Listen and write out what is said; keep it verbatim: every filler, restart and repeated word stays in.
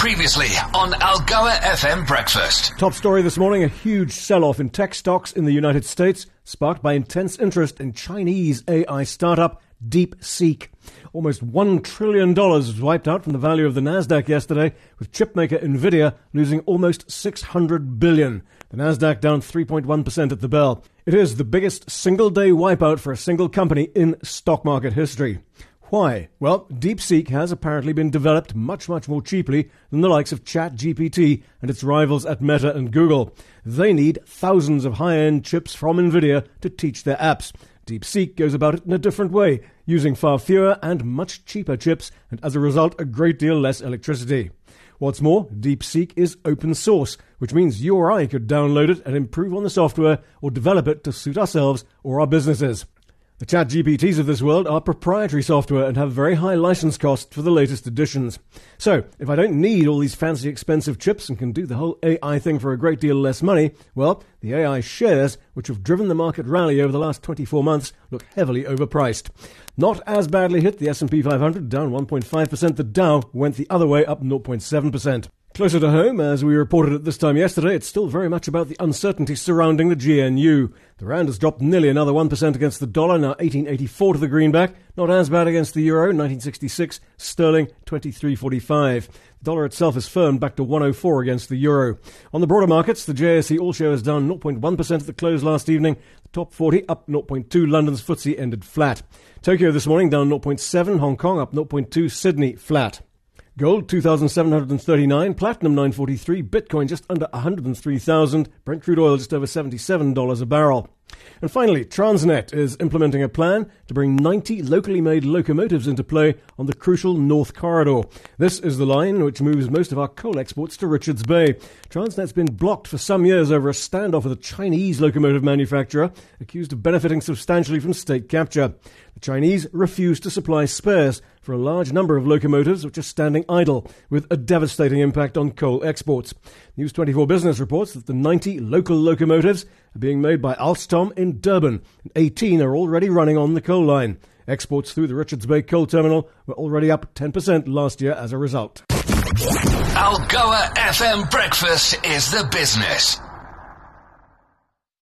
Previously on Algoa F M Breakfast. Top story this morning, a huge sell-off in tech stocks in the United States, sparked by intense interest in Chinese A I startup DeepSeek. Almost one trillion dollars was wiped out from the value of the Nasdaq yesterday, with chipmaker Nvidia losing almost six hundred billion dollars. The Nasdaq down three point one percent at the bell. It is the biggest single-day wipeout for a single company in stock market history. Why? Well, DeepSeek has apparently been developed much, much more cheaply than the likes of ChatGPT and its rivals at Meta and Google. They need thousands of high-end chips from Nvidia to teach their apps. DeepSeek goes about it in a different way, using far fewer and much cheaper chips, and as a result, a great deal less electricity. What's more, DeepSeek is open source, which means you or I could download it and improve on the software or develop it to suit ourselves or our businesses. The ChatGPTs of this world are proprietary software and have very high license costs for the latest editions. So, if I don't need all these fancy expensive chips and can do the whole A I thing for a great deal less money, well, the A I shares, which have driven the market rally over the last twenty-four months, look heavily overpriced. Not as badly hit, the S and P five hundred down one point five percent, the Dow went the other way, up zero point seven percent. Closer to home, as we reported at this time yesterday, it's still very much about the uncertainty surrounding the G N U. The rand has dropped nearly another one percent against the dollar, now eighteen eighty-four to the greenback. Not as bad against the euro, nineteen sixty-six, sterling, twenty-three forty-five. The dollar itself has firmed back to one oh four against the euro. On the broader markets, the J S E All Share is down zero point one percent at the close last evening. The top forty up zero point two, London's F T S E ended flat. Tokyo this morning down zero point seven, Hong Kong up zero point two, Sydney flat. Gold two thousand seven hundred thirty-nine, platinum nine forty-three, Bitcoin just under one hundred three thousand, Brent crude oil just over seventy-seven dollars a barrel. And finally, Transnet is implementing a plan to bring ninety locally made locomotives into play on the crucial North Corridor. This is the line which moves most of our coal exports to Richards Bay. Transnet's been blocked for some years over a standoff with a Chinese locomotive manufacturer accused of benefiting substantially from state capture. The Chinese refuse to supply spares for a large number of locomotives which are standing idle, with a devastating impact on coal exports. News twenty-four Business reports that the ninety local locomotives are being made by Alstom in Durban, and eighteen are already running on the coal line. Exports through the Richards Bay coal terminal were already up ten percent last year as a result. Algoa F M Breakfast is the business.